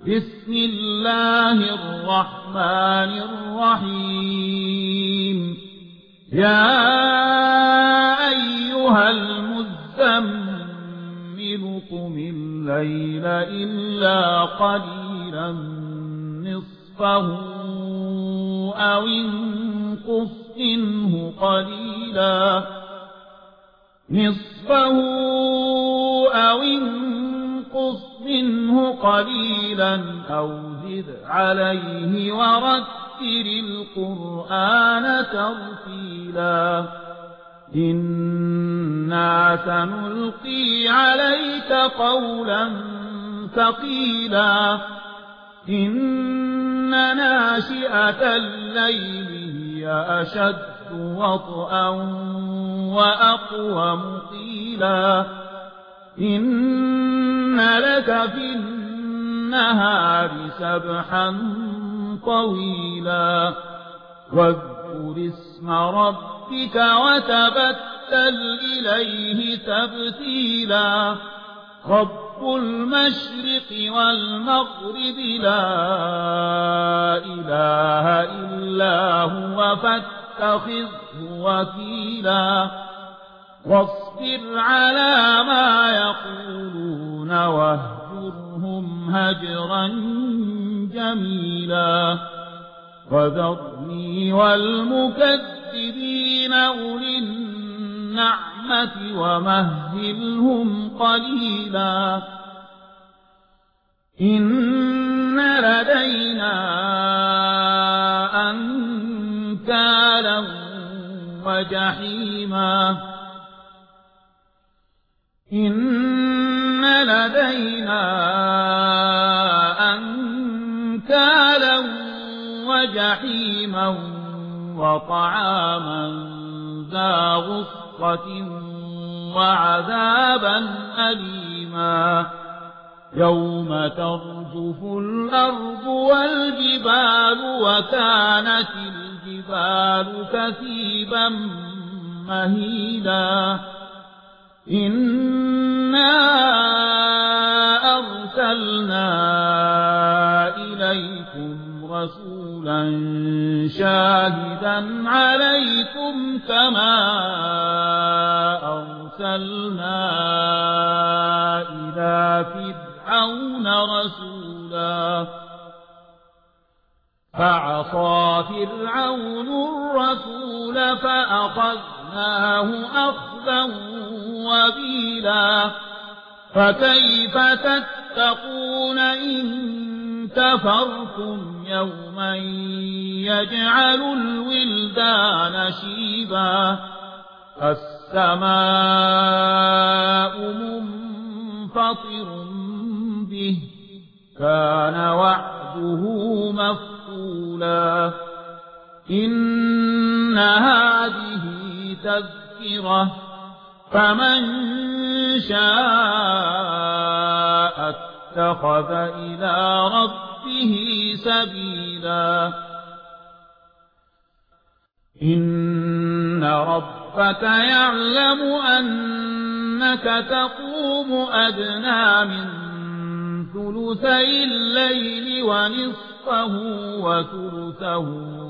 بسم الله الرحمن الرحيم. يا أيها المزمل قم الليل إلا قليلا نصفه أو انقص منه قليلا أو زد عليه ورتل القرآن ترتيلا إنا سنلقي عليك قولا ثقيلا إن ناشئة الليل هي أشد وطئا وأقوم قيلا إن لك في النهار سبحا طويلا واذكر اسم ربك وتبتل إليه تبتيلا رب المشرق والمغرب لا إله إلا هو فاتخذه وكيلا واصبر على ما يقولون واهجرهم هجرا جميلا وذرني والمكذبين أولي النعمة ومهلهم قليلا إن لدينا أنكالا وجحيما إن لدينا أنكالا وجحيما وطعاما ذا غصة وعذابا أليما يوم ترجف الأرض والجبال وكانت الجبال كثيبا مهيلا إنا أرسلنا إليكم رسولا شاهدا عليكم كما أرسلنا إلى فرعون رسولا فعصى فرعون الرسول فأخذناه أخذا وبيلا فكيف تتقون إن كفرتم يوما يجعل الولدان شيبا السماء منفطر به كان وعده مفعولا إن هذه تذكرة فمن شاء اتخذ إلى ربه سبيلا إن ربك يعلم أنك تقوم أدنى من ثلثي الليل ونصفه وثلثه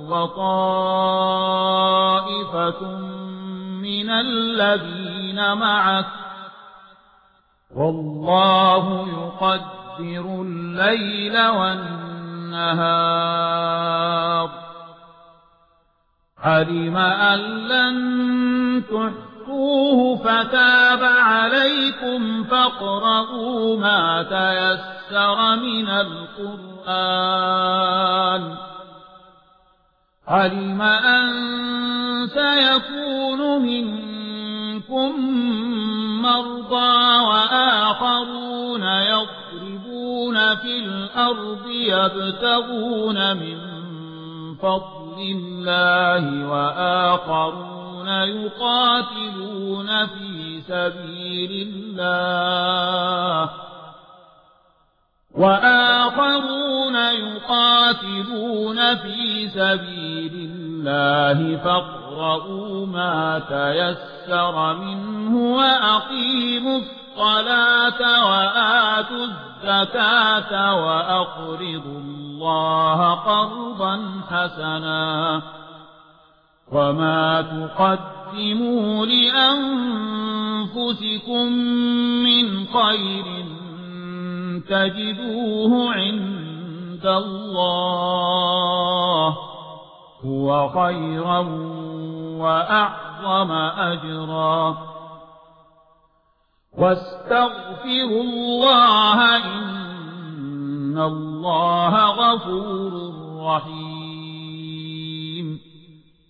وطائفة من الذين معك والله يقدر الليل والنهار علم أن لن تحصوه فتاب عليكم فاقرؤوا ما تيسر من القرآن علم أن سيكون منكم مرضى وآخرون يضربون في الأرض يبتغون من فضل الله وآخرون يقاتلون في سبيل الله فاقرؤوا ما تيسر منه وأقيموا الصلاة وآتوا الزكاة الزكاة وأقرضوا الله قرضا حسنا وما تقدموا لأنفسكم من خير تجدوه عند الله هو خيرا وأعظم أجرا واستغفروا الله إن الله غفور رحيم